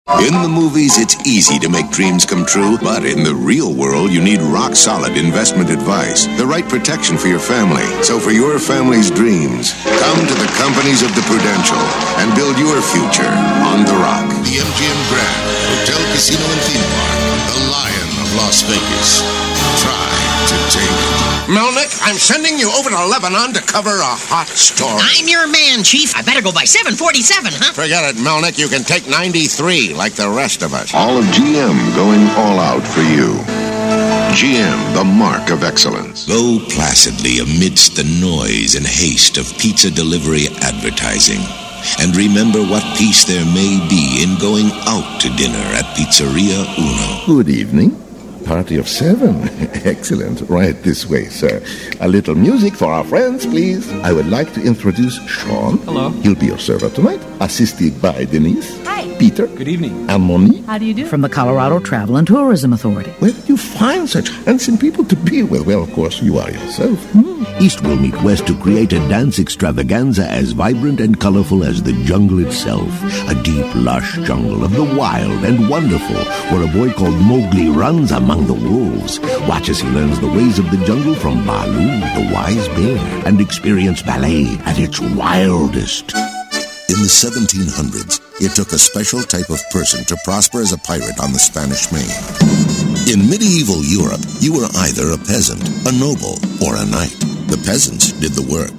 In the movies, it's easy to make dreams come true, but in the real world, you need rock-solid investment advice, the right protection for your family. So for your family's dreams, come to the companies of the Prudential and build your future on The Rock. The MGM Grand, Hotel, Casino, and Theme Park, the Lion of Las Vegas. Try to take it. Melnick, I'm sending you over to Lebanon to cover a hot story. I'm your man, Chief. I better go by 747, huh? Forget it, Melnick. You can take 93 like the rest of us. All of GM going all out for you. GM, the mark of excellence. Go placidly amidst the noise and haste of pizza delivery advertising. And remember what peace there may be in going out to dinner at Pizzeria Uno. Good evening. Party of 7. Excellent. Right this way, sir. A little music for our friends, please. I would like to introduce Sean. Hello. He'll be your server tonight, assisted by Denise. Hi. Peter. Good evening. And Monique. How do you do? From the Colorado Travel and Tourism Authority. Where did you find such handsome people to be with? Well, of course, you are yourself. East will meet West to create a dance extravaganza as vibrant and colorful as the jungle itself. A deep, lush jungle of the wild and wonderful, where a boy called Mowgli runs among the wolves. Watch as he learns the ways of the jungle from Baloo, the wise bear, and experience ballet at its wildest. In the 1700s, it took a special type of person to prosper as a pirate on the Spanish Main. In medieval Europe, you were either a peasant, a noble, or a knight. The peasants did the work.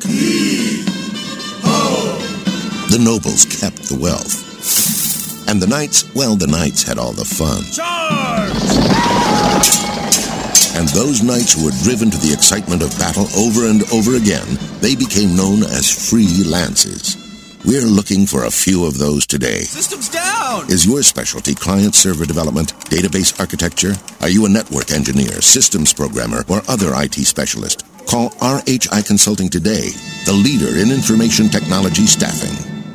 The nobles kept the wealth. And the knights, well, the knights had all the fun. And those knights who were driven to the excitement of battle over and over again, they became known as free lances. We're looking for a few of those today. Systems down! Is your specialty client-server development, database architecture? Are you a network engineer, systems programmer, or other IT specialist? Call RHI Consulting today, the leader in information technology staffing.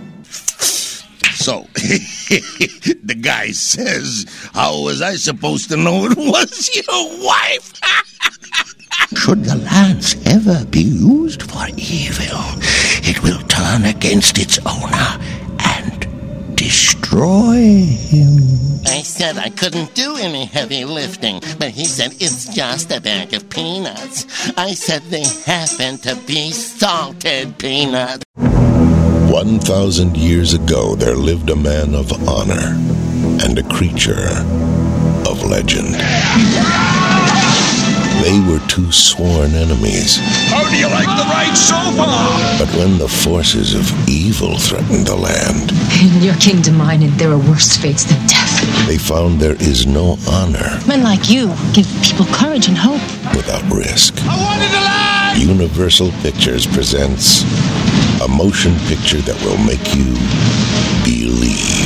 So, the guy says, how was I supposed to know it was your wife? Should the lance ever be used for evil, it will turn against its owner and destroy him. I said I couldn't do any heavy lifting, but he said it's just a bag of peanuts. I said they happen to be salted peanuts. 1,000 years ago, there lived a man of honor and a creature of legend. They were two sworn enemies. How do you like the ride so far? But when the forces of evil threatened the land, In your kingdom, mine, and there are worse fates than death. they found there is no honor Men like you give people courage and hope. without risk. I wanted to land! Universal Pictures presents a motion picture that will make you believe.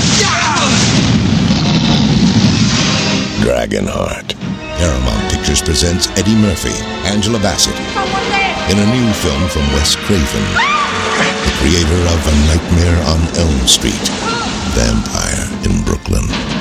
Dragonheart. Paramount Pictures presents Eddie Murphy, Angela Bassett, in a new film from Wes Craven, the creator of A Nightmare on Elm Street, Vampire in Brooklyn.